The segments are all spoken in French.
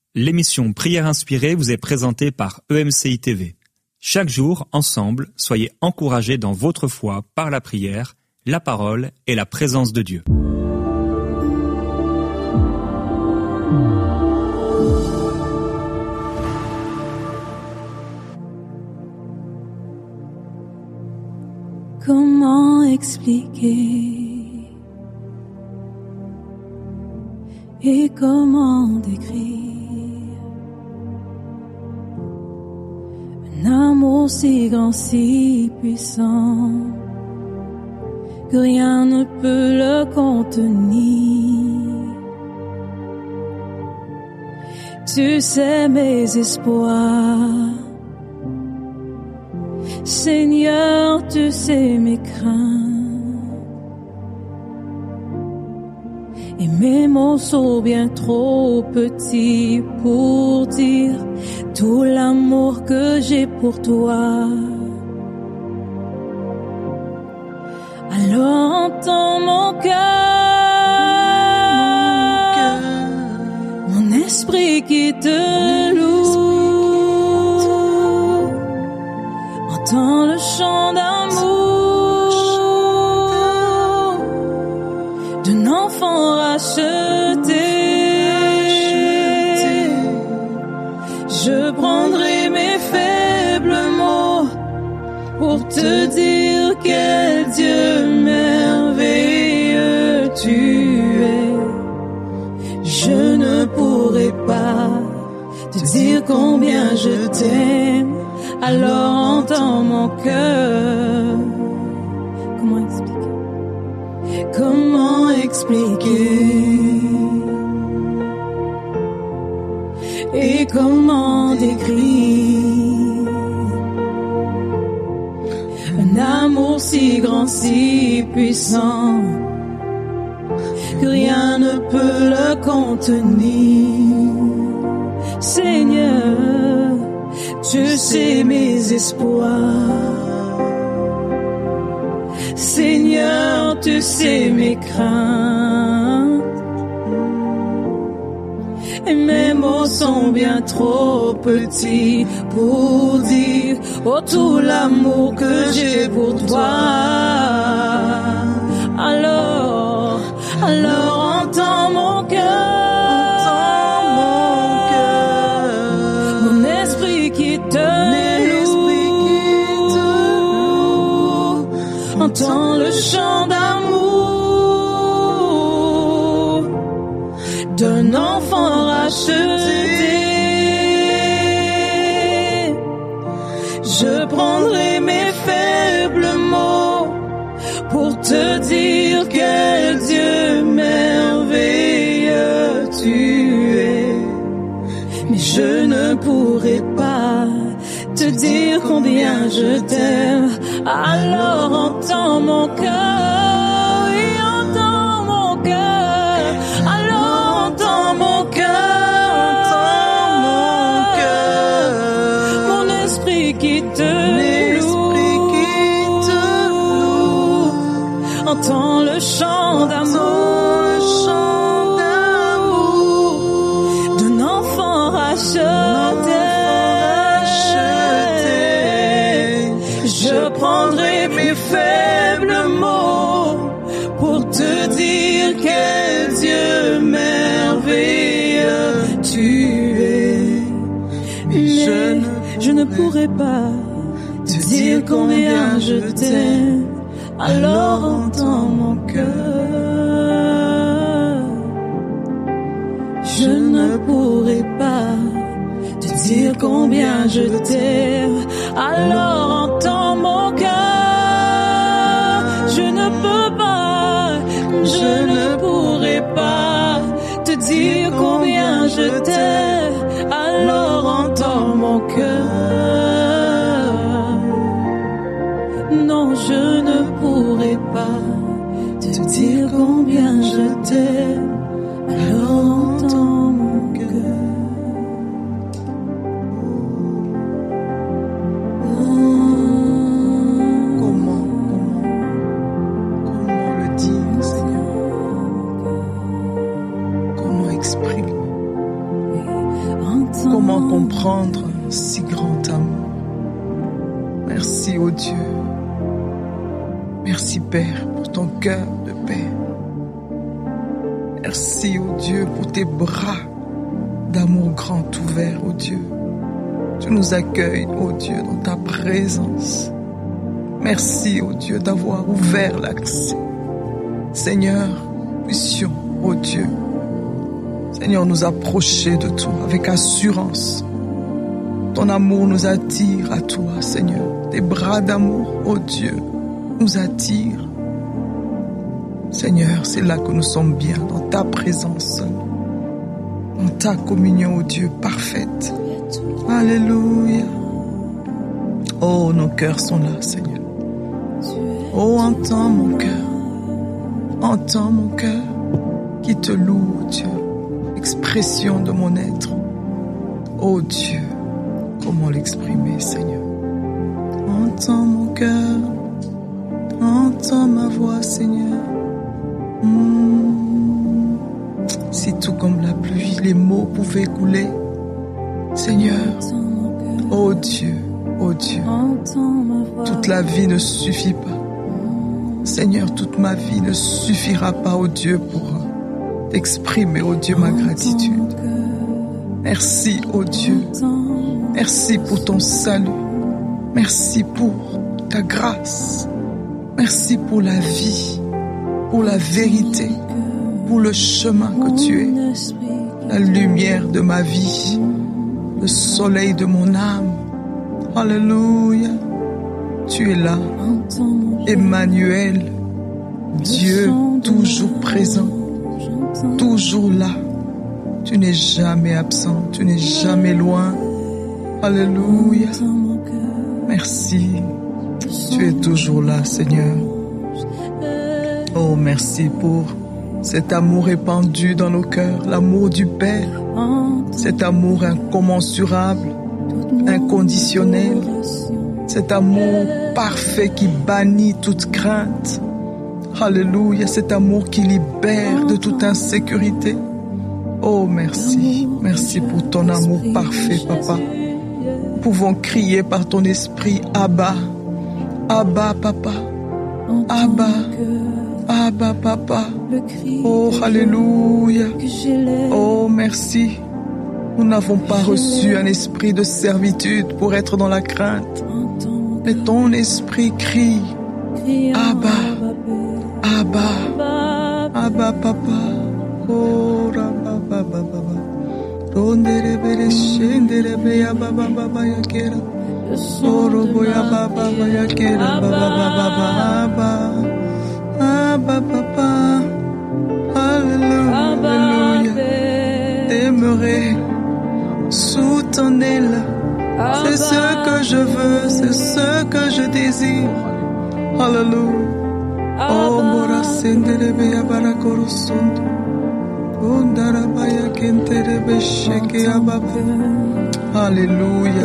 L'émission Prière inspirée vous est présentée par EMCI TV. Chaque jour, ensemble, soyez encouragés dans votre foi par la prière, la parole et la présence de Dieu. Comment expliquer et comment décrire un amour si grand, si puissant que rien ne peut le contenir. Tu sais mes espoirs, Seigneur, tu sais mes craintes, et mes mots sont bien trop petits pour dire tout l'amour que j'ai pour toi. Alors entends mon cœur, mon esprit qui te loue. Entends le chant d'amour d'un enfant racheté. Je prendrai mes faibles mots pour te dire quel Dieu merveilleux tu es. Je ne pourrai pas te dire combien je t'aime. Alors entends mon cœur. Comment expliquer? Comment expliquer? Et comment décrire un amour si grand, si puissant que rien ne peut le contenir. Seigneur, tu sais mes espoirs, Seigneur, tu sais mes craintes, et mes mots sont bien trop petits pour dire oh tout l'amour que j'ai pour toi. Alors entends mon cœur. Entends le chant d'amour d'un enfant racheté. Je prendrai mes faibles mots pour te dire quel Dieu merveilleux tu es. Mais je ne pourrai pas te dire combien je t'aime. Alors entends mon cœur, oui, entends mon cœur. Alors entends mon cœur, mon esprit qui te loue. Entends le chant d'amour d'un enfant racheté. Je prendrai mes faibles mots pour te dire quel Dieu merveilleux tu es. Mais je ne pourrai pas te dire combien je t'aime. Alors entends mon cœur. Je ne pourrai pas te dire combien je t'aime. Alors entends mon cœur. Je ne peux pas, je ne pourrai pas te dire combien je t'aime. Alors entends mon cœur. Non, je ne pourrai pas te dire combien je t'aime. Alors entends mon cœur. Comment exprimer? Comment comprendre un si grand amour? Merci, ô Dieu. Merci, Père, pour ton cœur de paix. Merci, ô Dieu, pour tes bras d'amour grand ouverts, ô Dieu. Tu nous accueilles, ô Dieu, dans ta présence. Merci, ô Dieu, d'avoir ouvert l'accès. Seigneur, puissions, ô Dieu, Seigneur, nous approcher de toi avec assurance. Ton amour nous attire à toi, Seigneur. Tes bras d'amour, ô Dieu, nous attirent. Seigneur, c'est là que nous sommes bien, dans ta présence, dans ta communion, ô Dieu, parfaite. Alléluia. Oh, nos cœurs sont là, Seigneur. Oh, entends mon cœur qui te loue, ô Dieu, expression de mon être. Oh Dieu, comment l'exprimer, Seigneur? Entends mon cœur, entends ma voix, Seigneur. Si tout comme la pluie, les mots pouvaient couler, Seigneur, oh Dieu, toute la vie ne suffit pas. Seigneur, toute ma vie ne suffira pas, oh Dieu, pour exprimer, oh Dieu, ma gratitude. Merci, oh Dieu. Merci pour ton salut. Merci pour ta grâce. Merci pour la vie, pour la vérité, pour le chemin que tu es, la lumière de ma vie, le soleil de mon âme. Alléluia. Tu es là, Emmanuel, Dieu toujours présent, toujours là. Tu n'es jamais absent, tu n'es jamais loin. Alléluia. Merci. Tu es toujours là, Seigneur. Oh, merci pour cet amour répandu dans nos cœurs, l'amour du Père, cet amour incommensurable, inconditionnel, cet amour parfait qui bannit toute crainte. Alléluia, cet amour qui libère de toute insécurité. Oh, merci, merci pour ton amour parfait, Papa. Nous pouvons crier par ton esprit, Abba, Abba, Papa, Abba, Abba, Papa. Oh, alléluia. Oh, merci. Nous n'avons pas reçu un esprit de servitude pour être dans la crainte. Mais ton esprit crie, Abba, Abba, Abba, Papa. Oh, Rabba, Baba, Baba. Ronderebe, shenderebe, Abba, Baba, Yakera. Orobo, Abba, Baba, Yakera, Baba, Baba, Abba. Abba, Papa. Alléluia. T'aimerai sous ton aile. C'est ce que je veux, c'est ce que je désire. Alléluia. Oh, Mora senderebe abarakoro sondo. Ondarabaya kenterebe sheke ababa. Alléluia.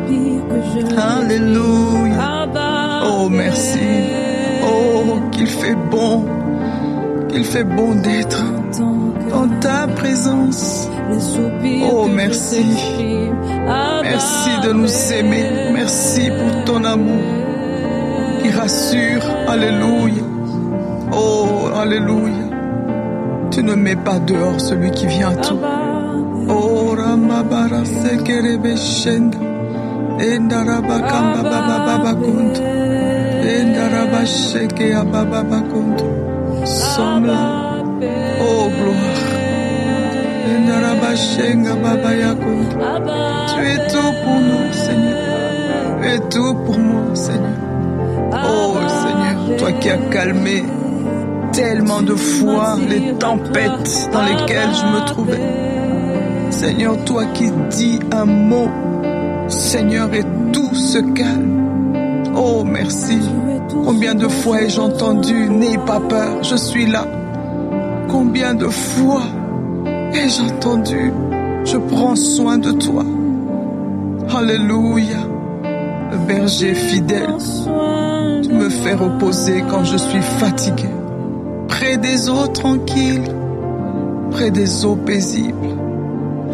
Alléluia. Oh, merci. Oh, qu'il fait bon d'être dans ta présence. Oh, merci. Merci de nous aimer. Merci pour ton amour qui rassure. Alléluia. Oh, alléluia. Tu ne mets pas dehors celui qui vient à toi. Oh, Ramabara Sekerebe Shenda. Endaraba Kamba Baba Baba Kundo. Endaraba Sheke Ababa Bakundo. Sommes là. Oh, gloire. Endaraba Shenga Baba Yakundo. Tu es tout pour nous, Seigneur. Tu es tout pour moi, Seigneur. Oh, Seigneur, toi qui as calmé tellement de fois les tempêtes dans lesquelles je me trouvais. Seigneur, toi qui dis un mot, Seigneur, et tout se calme. Oh, merci. Combien de fois ai-je entendu, n'aie pas peur, je suis là. Combien de fois ai-je entendu, je prends soin de toi. Alléluia. Le berger fidèle, tu me fais reposer quand je suis fatigué. Près des eaux tranquilles, près des eaux paisibles.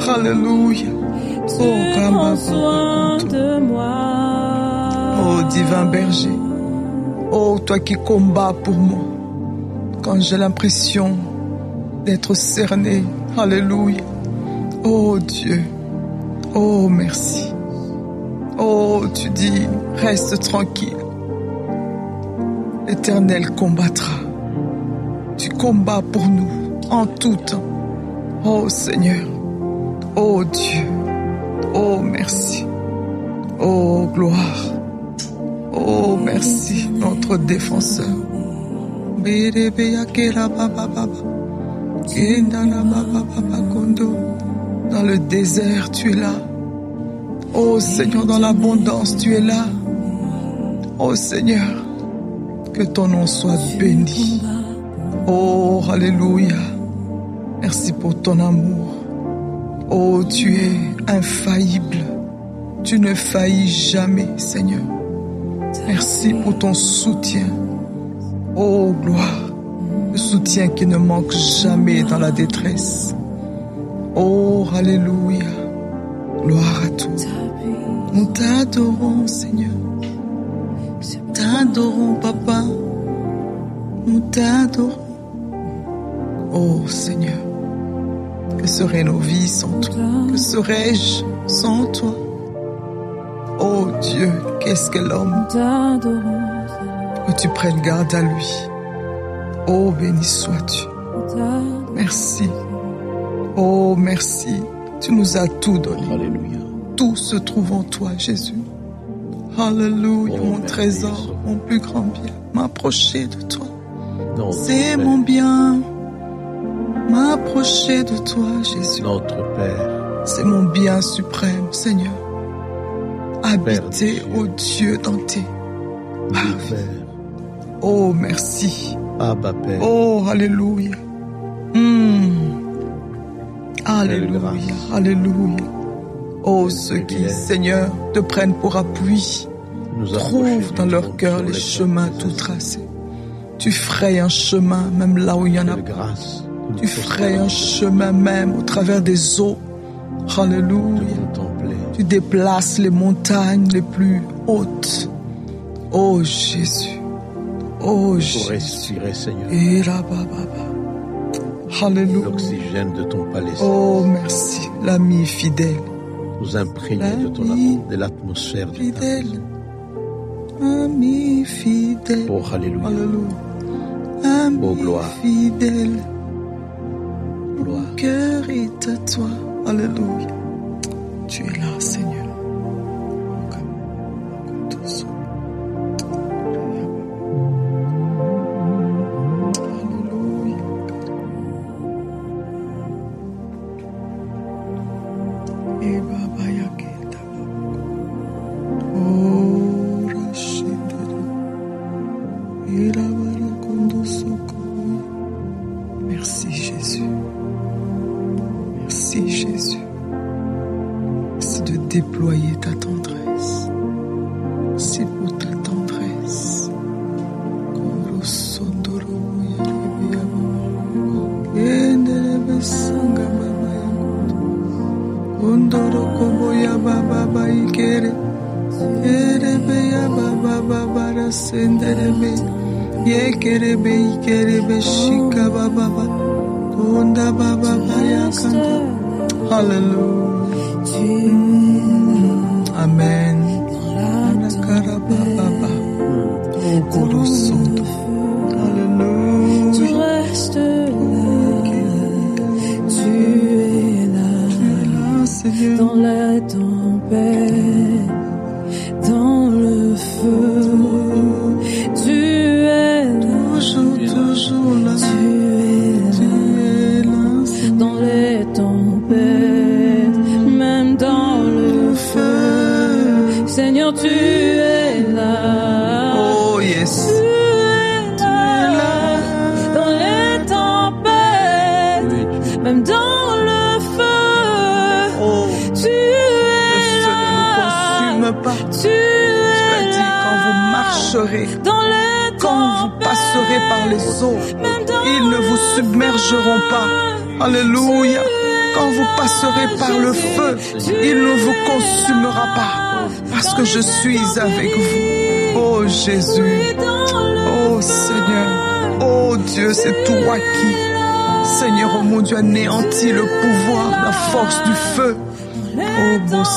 Alléluia. Tu prends soin de moi. Oh divin berger, oh toi qui combats pour moi quand j'ai l'impression d'être cerné. Alléluia. Oh Dieu, oh merci. Oh tu dis, reste tranquille. L'Éternel combattra. Tu combats pour nous en tout temps. Oh Seigneur, oh Dieu, oh merci, oh gloire, oh merci notre défenseur. Dans le désert tu es là. Oh Seigneur, dans l'abondance tu es là. Oh Seigneur, que ton nom soit béni. Oh alléluia. Merci pour ton amour. Oh, tu es infaillible. Tu ne faillis jamais, Seigneur. Merci pour ton soutien. Oh, gloire. Le soutien qui ne manque jamais dans la détresse. Oh, alléluia. Gloire à toi. Nous t'adorons, Seigneur. Nous t'adorons, Papa. Nous t'adorons. Oh, Seigneur. Que seraient nos vies sans toi? Que serais-je sans toi? Oh Dieu, qu'est-ce que l'homme? Que tu prennes garde à lui. Oh, béni sois-tu. Merci. Oh, merci. Tu nous as tout donné. Alléluia. Tout se trouve en toi, Jésus. Alléluia, mon trésor, mon plus grand bien. M'approcher de toi. C'est mon bien. M'approcher de toi, Jésus. Notre Père. C'est mon bien suprême, Seigneur. Habiter, ô Dieu, dans tes merveilles. Oh, merci. Abba, Père. Oh, alléluia. Alléluia, alléluia. Oh, ceux qui, Seigneur, te prennent pour appui, trouvent dans leur cœur les chemins tout tracés. Tu frayes un chemin même là où il y en a pas. Tu frayes un chemin même au travers des eaux. Alléluia. Tu déplaces les montagnes les plus hautes. Oh Jésus. Oh Jésus. Pour respirer, Seigneur. Et là-bas, alléluia. L'oxygène de ton palais. Oh merci, l'ami fidèle. Nous imprégner de ton amour, de l'atmosphère du fidèle. Ami fidèle. Oh alléluia. Alléluia. Ami oh gloire. Fidèle. Gloire. Mon cœur est à toi. Alléluia. Tu es là, Seigneur. Merci Jésus. Merci Jésus. Merci de déployer ta tendresse. Merci pour ta tendresse. Hallelujah. Amen. Alléluia. Tu restes là, tu es là, Seigneur. dans la tempête, dans le feu, tu es là, toujours là, tu es là, dans les tempêtes, même dans le feu, Seigneur, tu es là. Oh yes. Même dans le feu, oh, tu es le feu ne nous consume pas. Tu es dit là. quand vous marcherez, Dans les quand vous passerez par les eaux, ils ne vous submergeront pas. Alléluia. Quand vous passerez par le feu, il ne vous consumera pas, parce que je suis avec vous. Oh Jésus, oh Seigneur, oh Dieu, c'est toi qui, Seigneur, oh mon Dieu, anéantis le pouvoir, la force du feu. Oh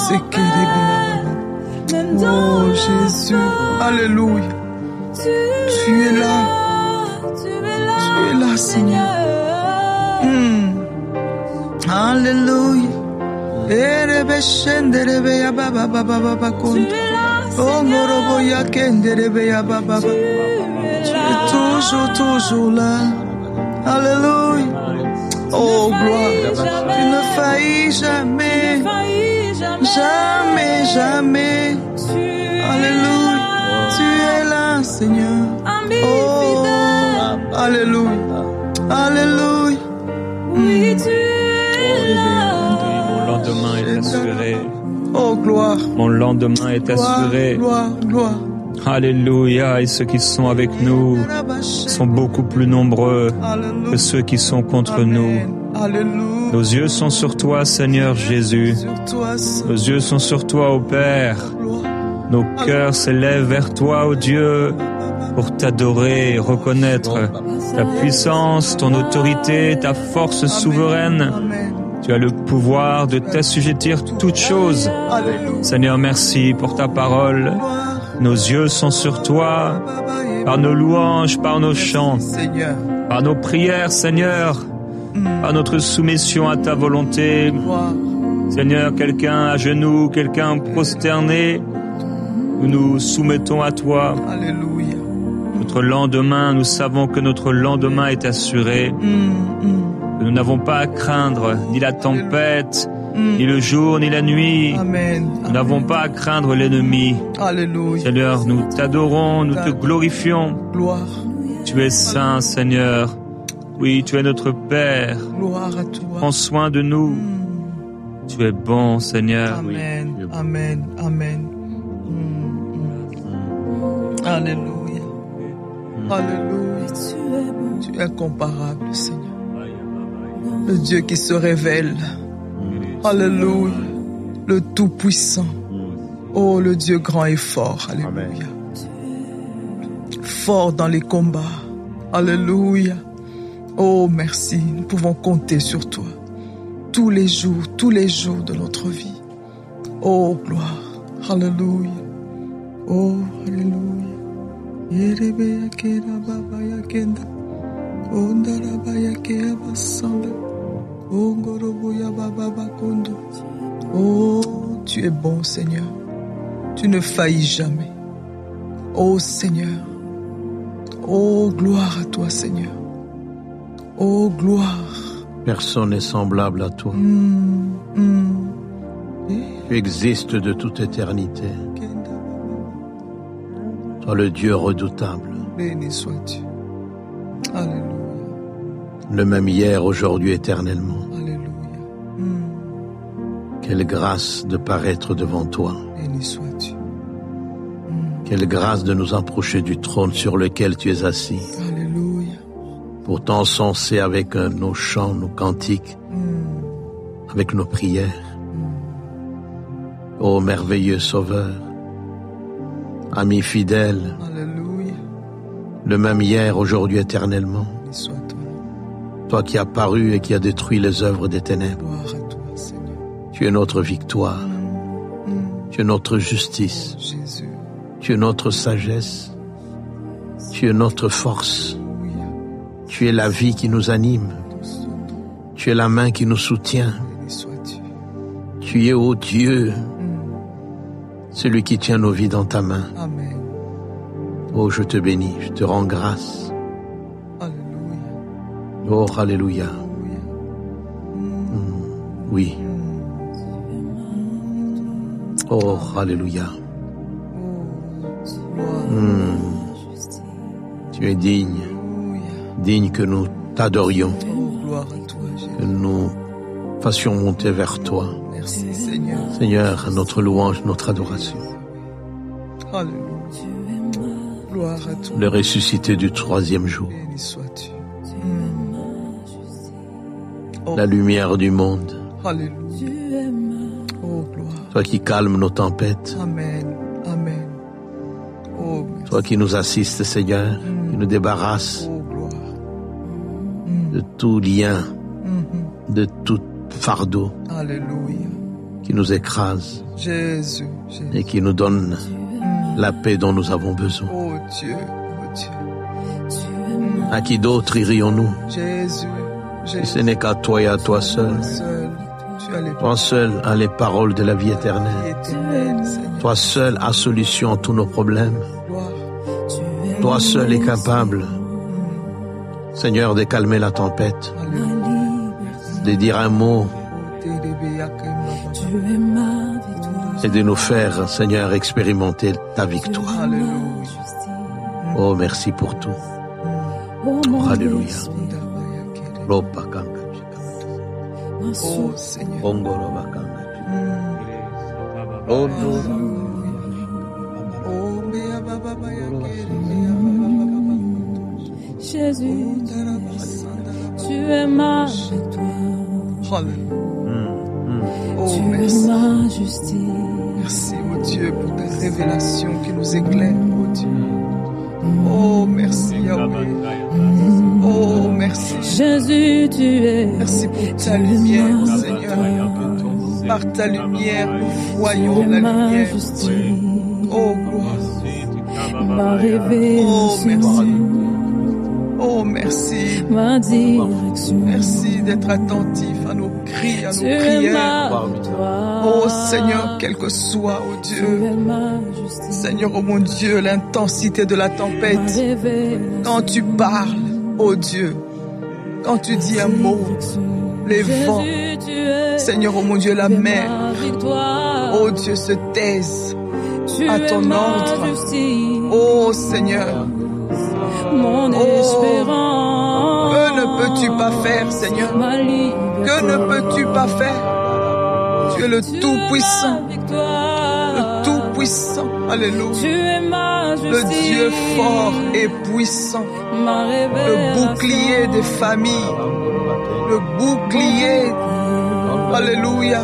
oh Jésus, alléluia. Tu es là, Seigneur. Alléluia. Tu es toujours là. Alléluia. Oh gloire, tu ne faillis jamais. Jamais. Alléluia. Tu es là, Seigneur. Oh, alléluia. Alléluia. Oui, tu es là. Mon lendemain est assuré. Oh, gloire. Mon lendemain est assuré. Gloire. Alléluia. Et ceux qui sont avec nous sont beaucoup plus nombreux que ceux qui sont contre nous. Alléluia. Nos yeux sont sur toi, Seigneur Jésus. Nos yeux sont sur toi, ô Père. Nos cœurs s'élèvent vers toi, ô Dieu, pour t'adorer et reconnaître ta puissance, ton autorité, ta force souveraine. Tu as le pouvoir de t'assujettir toutes choses. Seigneur, merci pour ta parole. Nos yeux sont sur toi, par nos louanges, par nos chants, par nos prières, Seigneur, par notre soumission à ta volonté. Seigneur, quelqu'un à genoux, quelqu'un prosterné, nous nous soumettons à toi. Alléluia. Notre lendemain, nous savons que notre lendemain est assuré. Que nous n'avons pas à craindre ni la tempête, ni le jour, ni la nuit. Amen. Nous n'avons pas à craindre l'ennemi. Alléluia. Seigneur, nous t'adorons, nous te glorifions. Gloire. Tu es saint, Seigneur. Oui, tu es notre Père. Gloire à toi. Prends soin de nous. Tu es bon, Seigneur. Amen. Amen. Amen. Alléluia. Alléluia. Tu es incomparable, Seigneur. Le Dieu qui se révèle. Alléluia. Le Tout-Puissant. Oh, le Dieu grand et fort. Alléluia. Fort dans les combats. Alléluia. Oh, merci. Nous pouvons compter sur toi. Tous les jours de notre vie. Oh, gloire. Alléluia. Oh, alléluia. Oh, tu es bon, Seigneur. Tu ne faillis jamais. Oh, Seigneur. Oh, gloire à toi, Seigneur. Oh, gloire. Personne n'est semblable à toi. Tu existes de toute éternité. Toi, le Dieu redoutable. Béni sois-tu. Alléluia. Le même hier, aujourd'hui, éternellement. Alléluia. Quelle grâce de paraître devant toi. Béni sois-tu. Quelle grâce de nous approcher du trône sur lequel tu es assis. Alléluia. Pour t'encenser avec nos chants, nos cantiques, avec nos prières. Ô merveilleux Sauveur, ami fidèle, Alléluia. le même hier, aujourd'hui, éternellement. Béni sois-toi. Toi qui as paru et qui as détruit les œuvres des ténèbres. Gloire à toi, Seigneur. Tu es notre victoire. Tu es notre justice. Jésus. Tu es notre sagesse. Tu es notre force. Alléluia. Tu es la vie qui nous anime. Tu es la main qui nous soutient. Béni sois-tu. Tu es, ô Dieu, celui qui tient nos vies dans ta main. Amen. Oh, je te bénis, je te rends grâce. Alléluia. Oh, alléluia. Alléluia. Oui. Oh, alléluia. Tu es digne, digne que nous t'adorions, Oh, gloire à toi, Jésus. que nous fassions monter vers toi. Merci, Seigneur. Seigneur, notre louange, notre adoration. Alléluia. Gloire à toi. Le ressuscité du troisième jour, Béni sois-tu. la lumière du monde, Alléluia. Oh, gloire. Toi qui calmes nos tempêtes. Amen. Amen. Oh, merci. Toi qui nous assistes, Seigneur, qui nous débarrasse Oh, gloire. de tout lien, de tout fardeau Alléluia. qui nous écrase Jésus. et qui nous donne la paix dont nous avons besoin. Oh Dieu. Oh Dieu. À qui d'autre irions-nous? Jésus. Si ce n'est qu'à toi et à toi seul. Seul. Tu as les Toi seul as les paroles de la vie éternelle. éternelles, Seigneur. Toi seul as solution à tous nos problèmes. Gloire. Toi seul est capable, Seigneur, de calmer la tempête, de dire un mot et de nous faire, Seigneur, expérimenter ta victoire. Alléluia. Oh, merci pour tout. Alléluia. Oh Seigneur. Oh, Jésus, tu es ma victoire. Oh, Tu es merci. ma justice. Merci, oh Dieu, pour tes révélations qui nous éclairent, oh Dieu. Oh, merci, Yahweh. Oh, merci. Jésus, tu es. Merci pour ta lumière, Seigneur. Par ta lumière, nous voyons la lumière. Oh, gloire. Ma Oh, révélation. merci. Oh, merci. Ma direction. Merci d'être attentif à nos cris, à nos Tu es prières. ma victoire. Oh, Seigneur, quel que soit, oh Tu Dieu. es ma justice. Seigneur, oh mon Dieu, l'intensité de la Ma tempête. révélation. Quand tu parles, oh Dieu, quand tu dis un mot, les vents, Jésus, tu es. Seigneur, oh mon Dieu, la mer, Ma victoire. oh Dieu, se taisent Tu à es ton ma ordre. justice. Oh Seigneur, Mon espérance. que ne peux-tu pas faire, Seigneur? Ma liberté. Que ne peux-tu pas faire? Tu es le Tout-Puissant, Ma victoire. le Tout-Puissant, Tu alléluia. es ma Le justice. Dieu fort et puissant, Ma le révélation. bouclier des familles, le bouclier, alléluia,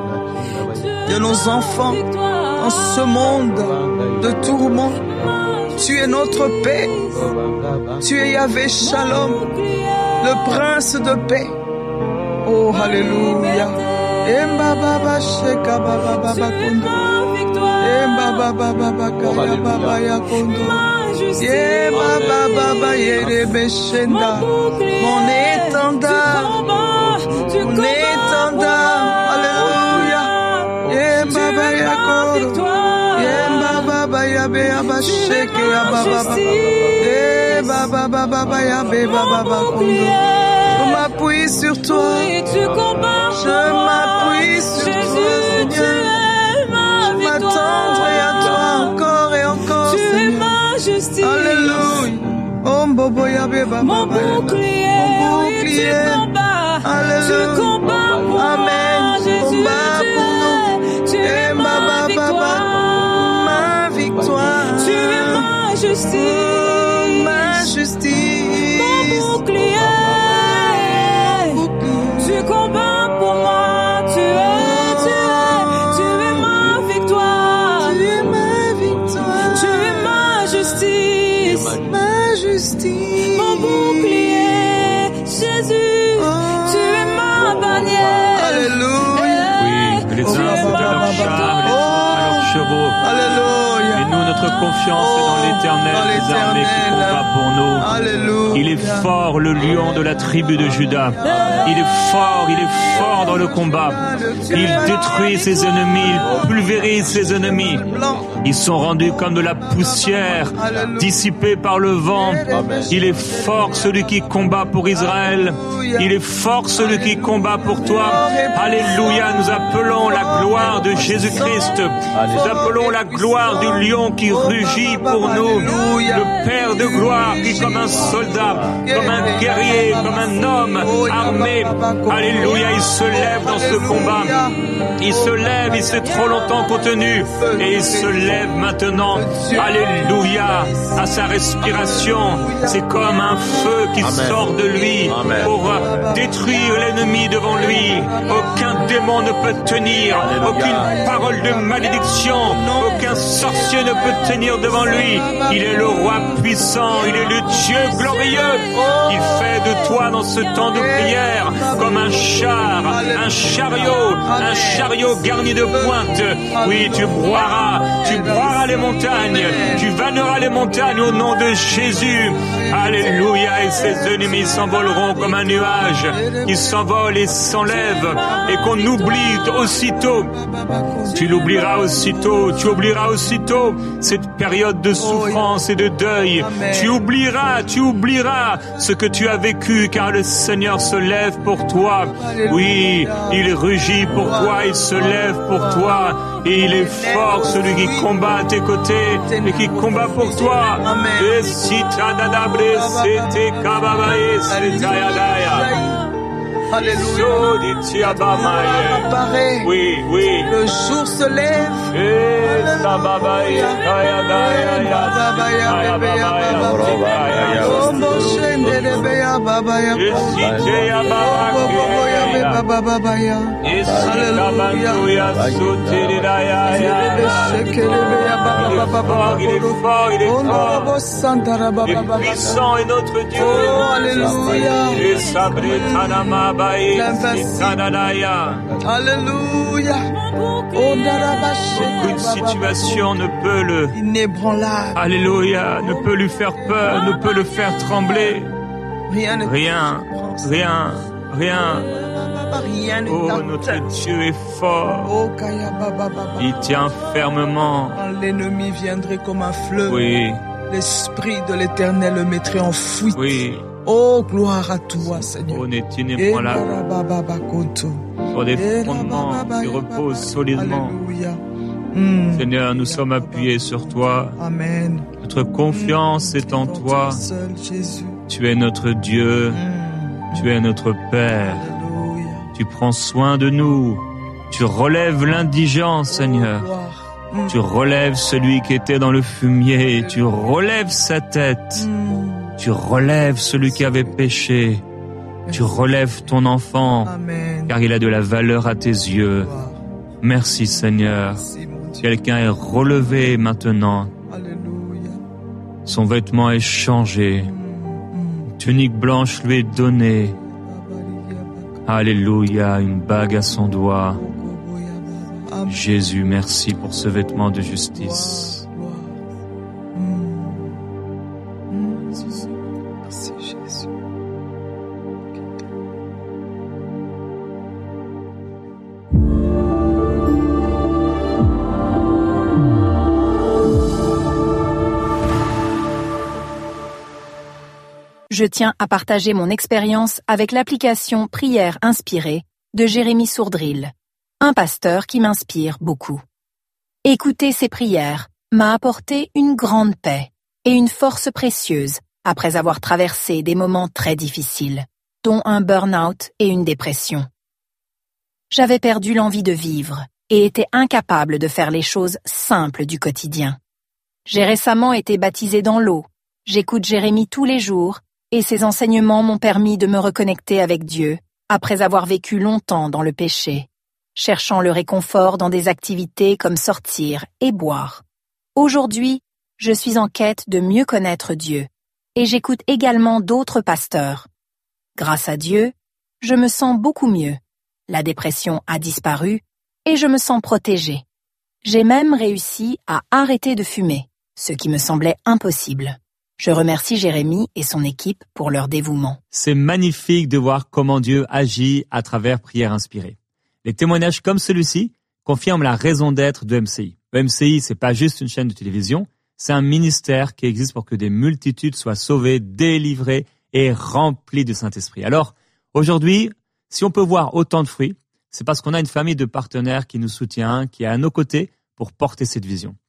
de nos enfants en ce monde de tourment. Tu es notre paix. Tu es Yahvé Shalom, le prince de paix. Oh, alléluia. Emba baba sheka baba baba kondo. Emba baba baba kaya baba ya kondo. Yemba baba baba yere beshenda. Mon étendard, mon étendard. Alléluia. Yemba baba ya kondo. Yemba baba ya be aba sheke ya baba baba. Baba baba baba ya be baba baba kondo. Je m'appuie sur toi. Je m'appuie sur toi, Seigneur. Je m'attendrai à toi encore et encore, Seigneur. Alléluia. Oh, Bobo Yabé, Baba, Mon bouclier, mon oui, bouclier. tu combats. Alléluia. Tu combats pour Amen. moi, Jésus, Combat pour nous. tu es ma Baba, victoire. ma victoire. Tu es ma justice. Ma justice. Mon bouclier. Tu combats pour moi, tu es ma victoire. Tu es ma victoire. Tu es ma justice. Ma justice. Mon bouclier, Jésus, tu es ma bannière. Alléluia. Oui, que les Tu uns es sont à ma leurs chars, les victoire. autres à leurs chevaux. Alléluia. Et nous, notre confiance est dans l'Éternel des armées qui combat pour nous. Alléluia. Il est fort, le lion de la tribu de Juda. Il est fort dans le combat. Il détruit ses ennemis, il pulvérise ses ennemis. Ils sont rendus comme de la poussière, dissipés par le vent. Il est fort celui qui combat pour Israël. Il est fort celui qui combat pour toi. Alléluia, nous appelons la gloire de Jésus-Christ. Nous appelons la gloire du lion qui rugit pour nous, le Père de gloire qui comme un soldat, comme un guerrier, comme un homme armé, alléluia, il se lève dans ce combat. Il se lève, il s'est trop longtemps contenu et il se lève maintenant, alléluia, à sa respiration. C'est comme un feu qui sort de lui pour détruire l'ennemi devant lui. Aucun démon ne peut tenir, aucune parole de malédiction, aucun sorcier ne peut tenir devant lui. Il est le roi puissant, il est le Dieu glorieux. Il fait de toi dans ce temps de prière comme un char, un chariot garni de pointes. Oui, tu broieras les montagnes, tu vanneras les montagnes au nom de Jésus. Alléluia, et ses ennemis s'envoleront comme un nuage qui s'envole et s'enlève et qu'on oublie aussitôt. Tu oublieras aussitôt cette période de souffrance et de deuil. Tu oublieras ce que tu as vécu car le Seigneur se lève pour toi. Oui, il rugit pour toi, il se lève pour toi et il est fort celui qui combat à tes côtés et qui combat pour toi. Alléluia. Oui. Le jour se lève. Puissant est notre Dieu. Alléluia. Alléluia. Aucune situation ne peut le... Inébranlable. Alléluia, ne peut lui faire peur, ne peut le faire trembler. Rien. Oh, notre Dieu est fort. Il tient fermement. Quand l'ennemi viendrait comme un fleuve, oui, l'Esprit de l'Éternel le mettrait en fuite. Oui. Oh, gloire à toi, Seigneur. On est inébranlable sur des fondements qui reposent solidement. Seigneur, nous sommes appuyés sur toi. Amen. Notre confiance est en toi. Seul, Jésus. Tu es notre Dieu. Tu es notre Père. Alléluia. Tu prends soin de nous. Tu relèves l'indigent, Seigneur. Tu relèves celui qui était dans le fumier. Tu relèves sa tête. Tu relèves celui qui avait péché. Tu relèves ton enfant, Amen. car il a de la valeur à tes yeux. Merci, Seigneur. Quelqu'un est relevé maintenant. Alléluia. Son vêtement est changé. Une tunique blanche lui est donnée. Alléluia, une bague à son doigt. Jésus, merci pour ce vêtement de justice. Merci, Jésus. Je tiens à partager mon expérience avec l'application Prière inspirée de Jérémy Sourdril, un pasteur qui m'inspire beaucoup. Écouter ses prières m'a apporté une grande paix et une force précieuse après avoir traversé des moments très difficiles, dont un burn-out et une dépression. J'avais perdu l'envie de vivre et étais incapable de faire les choses simples du quotidien. J'ai récemment été baptisée dans l'eau. J'écoute Jérémy tous les jours et ses enseignements m'ont permis de me reconnecter avec Dieu après avoir vécu longtemps dans le péché, cherchant le réconfort dans des activités comme sortir et boire. Aujourd'hui, je suis en quête de mieux connaître Dieu et j'écoute également d'autres pasteurs. Grâce à Dieu, je me sens beaucoup mieux. La dépression a disparu et je me sens protégée. J'ai même réussi à arrêter de fumer, ce qui me semblait impossible. Je remercie Jérémy et son équipe pour leur dévouement. C'est magnifique de voir comment Dieu agit à travers Prière inspirée. Les témoignages comme celui-ci confirment la raison d'être de MCI. Le MCI, c'est pas juste une chaîne de télévision, c'est un ministère qui existe pour que des multitudes soient sauvées, délivrées et remplies du Saint-Esprit. Alors, aujourd'hui, si on peut voir autant de fruits, c'est parce qu'on a une famille de partenaires qui nous soutient, qui est à nos côtés pour porter cette vision.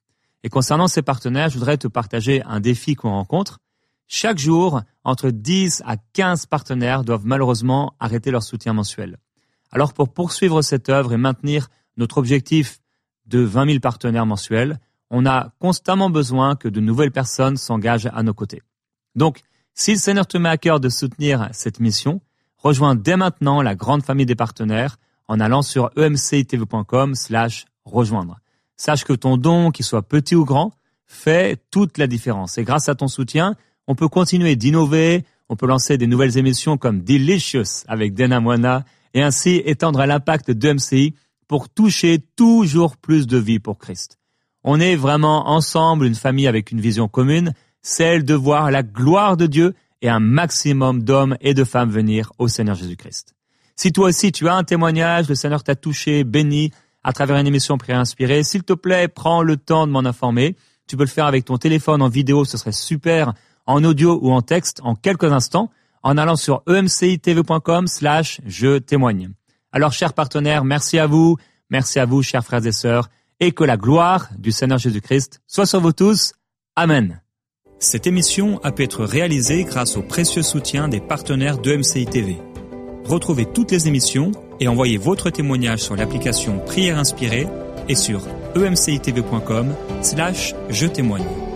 Et concernant ces partenaires, je voudrais te partager un défi qu'on rencontre. Chaque jour, entre 10 à 15 partenaires doivent malheureusement arrêter leur soutien mensuel. Alors pour poursuivre cette œuvre et maintenir notre objectif de 20 000 partenaires mensuels, on a constamment besoin que de nouvelles personnes s'engagent à nos côtés. Donc, si le Seigneur te met à cœur de soutenir cette mission, rejoins dès maintenant la grande famille des partenaires en allant sur emcitv.com/rejoindre. Sache que ton don, qu'il soit petit ou grand, fait toute la différence. Et grâce à ton soutien, on peut continuer d'innover, on peut lancer des nouvelles émissions comme Delicious avec Dana Moana et ainsi étendre l'impact de MCI pour toucher toujours plus de vies pour Christ. On est vraiment ensemble une famille avec une vision commune, celle de voir la gloire de Dieu et un maximum d'hommes et de femmes venir au Seigneur Jésus-Christ. Si toi aussi tu as un témoignage, le Seigneur t'a touché, béni à travers une émission Prière Inspirée, s'il te plaît, prends le temps de m'en informer. Tu peux le faire avec ton téléphone en vidéo, ce serait super, en audio ou en texte en quelques instants, en allant sur emcitv.com/je témoigne. Alors, chers partenaires, merci à vous, chers frères et sœurs, et que la gloire du Seigneur Jésus-Christ soit sur vous tous. Amen. Cette émission a pu être réalisée grâce au précieux soutien des partenaires de MCI TV. Retrouvez toutes les émissions et envoyez votre témoignage sur l'application Prière Inspirée et sur emcitv.com/je témoigne.